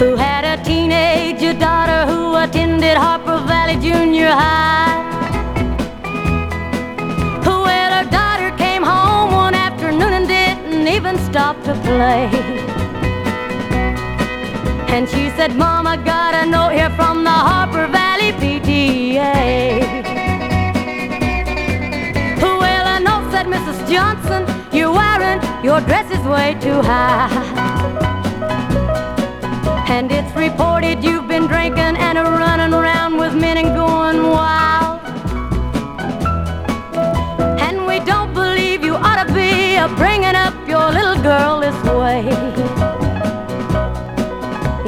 who had a teenage daughter who attended Harper Valley Junior High. Well, her daughter came home one afternoon and didn't even stop to play. And she said, Mom, I got a note here from the Harper Valley PTA. Well, a note said, Mrs. Johnson, you're wearing your dress is way too high. And it's reported you've been drinking and running around with men and going wild. And we don't believe you ought to be bringing up your little girl this way.